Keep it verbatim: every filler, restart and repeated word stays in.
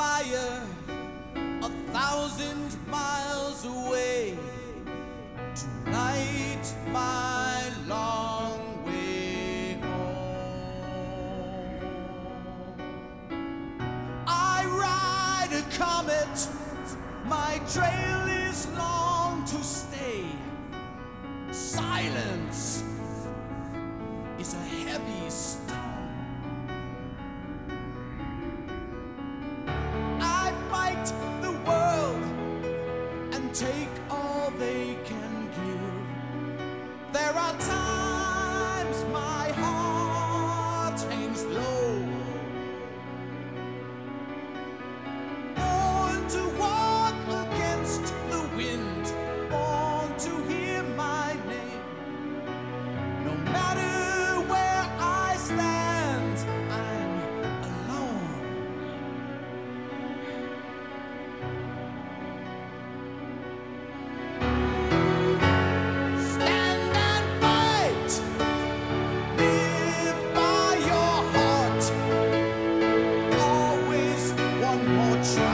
fire a thousand miles away to light my long way home. I ride a comet, my trail is long to stay. Silence is a heavy stone. I fight the world and take all they can give. There are times my heart hangs low. Born to walk against the wind, born to hear my name. No matter where I stand, I'm alone. Stand and fight. Live by your heart. Always one more try.